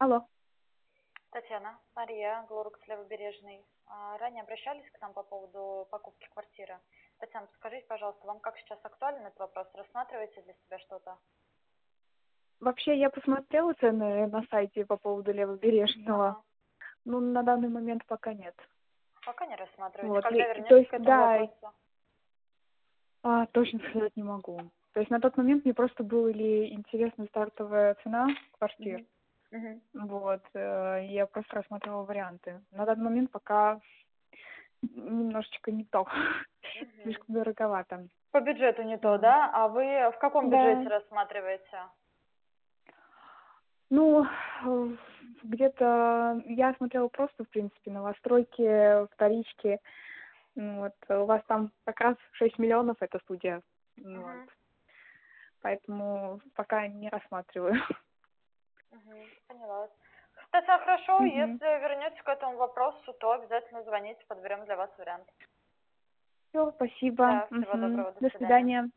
Алло. Татьяна, Мария, Глорукс Левобережный. Ранее обращались к нам по поводу покупки квартиры. Татьяна, скажите, пожалуйста, вам как сейчас актуален этот вопрос? Рассматриваете для себя что-то? Вообще, я посмотрела цены на сайте по поводу Левобережного. Ага. Ну, на данный момент пока нет. Пока не рассматриваете. Вот. Когда То вернетесь есть, к этому да, вопросу? точно сказать не могу. То есть на тот момент мне просто была ли интересна стартовая цена квартир. Мгм. Мгм. Вот. Я просто рассматривала варианты. На данный момент пока немножечко не то. Мгм. Слишком дороговато. По бюджету не то, Вот. да? А вы в каком Да. бюджете рассматриваете? Ну, где-то я смотрела просто, в принципе, новостройки, вторички. Вот. У вас там как раз 6 миллионов эта студия. Вот. Мгм. Поэтому пока не рассматриваю. Мгм. Поняла вас. Татьяна, хорошо, Мгм. если вернетесь к этому вопросу, то обязательно звоните, подберем для вас вариант. Все, спасибо. Да, всего Мгм. доброго, до До свидания. свидания.